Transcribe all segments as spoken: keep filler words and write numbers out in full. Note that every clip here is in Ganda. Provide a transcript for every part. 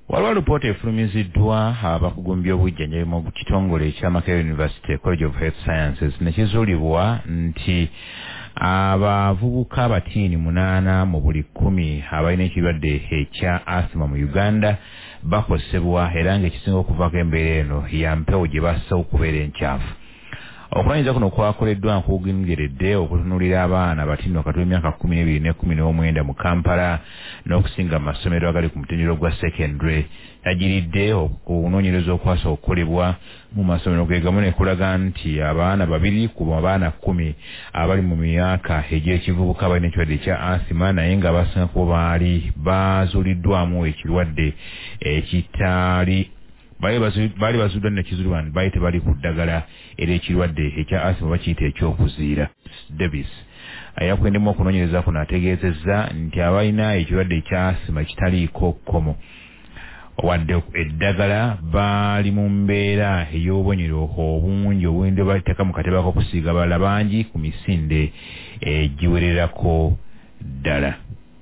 Waliwo alipoota efulumiziddwa abakugu by'obujjanjabi mu kitongole ekya Makerere University College of Health Sciences ne kizuulibwa nti abavubuka abatiini munaana mu buli kkumi abalina ekirwadde ekya asima mu Uganda bakosebwa era ng'ekisinga okuvaako embeera eno ya mpewo gye bassa okubeera enkyafu. Okulwanyiza kuno kwakoleddwa nkugenderedde okutunuulira abaana abatini wakati w'emyaka kkumi n'ebiri ne kkumi n'omwenda mu Kampala n'okusinga mu masomero agali ku mutendera gwa secondary. Yagiridde okunoonyereza okwasa okukolebwa mu masomero ge gamu ne kulaga nti abaana babiri ku baana kkumi abali mu myaka egy'ekivubuka balina ekirwadde ekya asima naye nga abasinga kubo baali bazuuliddwamu ekirwadde ekitali bali bazuuliddwa n'ekizuulibwa nti baali tebali ku ddagala era ekirwadde ekya asima bakiyita ekyokuziira. Davis ayakwendemu okunoonyereza kuno ategeezezza nti abalina ekirwadde ekya asima ekitaliiko kkomo wadde eddagala baali mu mbeera ey'obubonero obungi obw'endyo baliteeka mu katebe k'okusiiga abalala bangi ku misinde egiwererako ddala.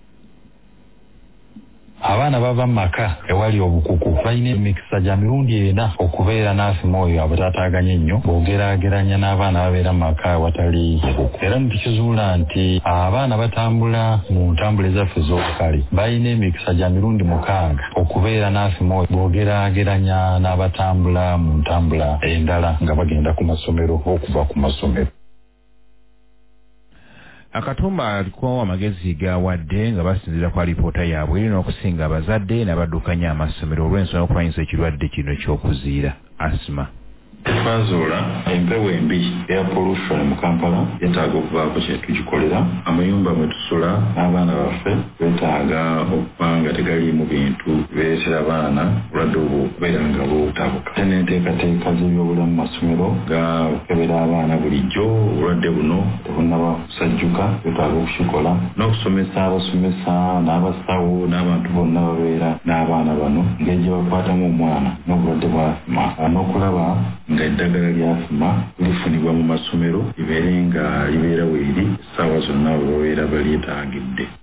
Abaana bava mu maka ewali obukuku balina emikisa gya mirundi ena okubeera n'asima oyo abataataaganye ennyo bw'ogeraageranya n'abaana babeera mu maka awatali bukuku. Era tukizuula nti abaana batambula mu ntambula ezaffe z'obukale balina emikisa gya mirundi mukaaga okubeera n'asima oyo bw'ogeraageranya n'abatambula mu ntambula endala nga bagenda ku masomero okuva ku masomero. Akatumba alikuwa amagezi gawadde nga basinzira kwa alipoota yaabwe eri n'okusinga abazadde n'abaddukanya amasomero olw'ensonga y'okulwanyisa ekirwadde kino ky'okuziira asima. Twazuula empewo embi eya pollution mu Kampala yeetaaga okubaako kye tugikolera. Amayumba mwe tusula n'abaana baffe beetaaga okuba nga tegaliimu bintu bireetera abaana obulwadde obwo okubeera nga butabuka. Ate n'enteekateeka z'ebyobulamu mu masomero gakebera abaana bulijjo obulwadde buno tebunnaba kusajjuka beetaaga okukikola n'okusomesa abasomesa n'abasawo n'abantu bonna babeera n'abaana bano ngeri gye bakwatamu omwana n'obulwadde bwa asima n'okulaba nga eddagala lya asima lifunibwa mu masomero libeere nga libeera weeri essaawa zonna bwe babeera balyetaagidde.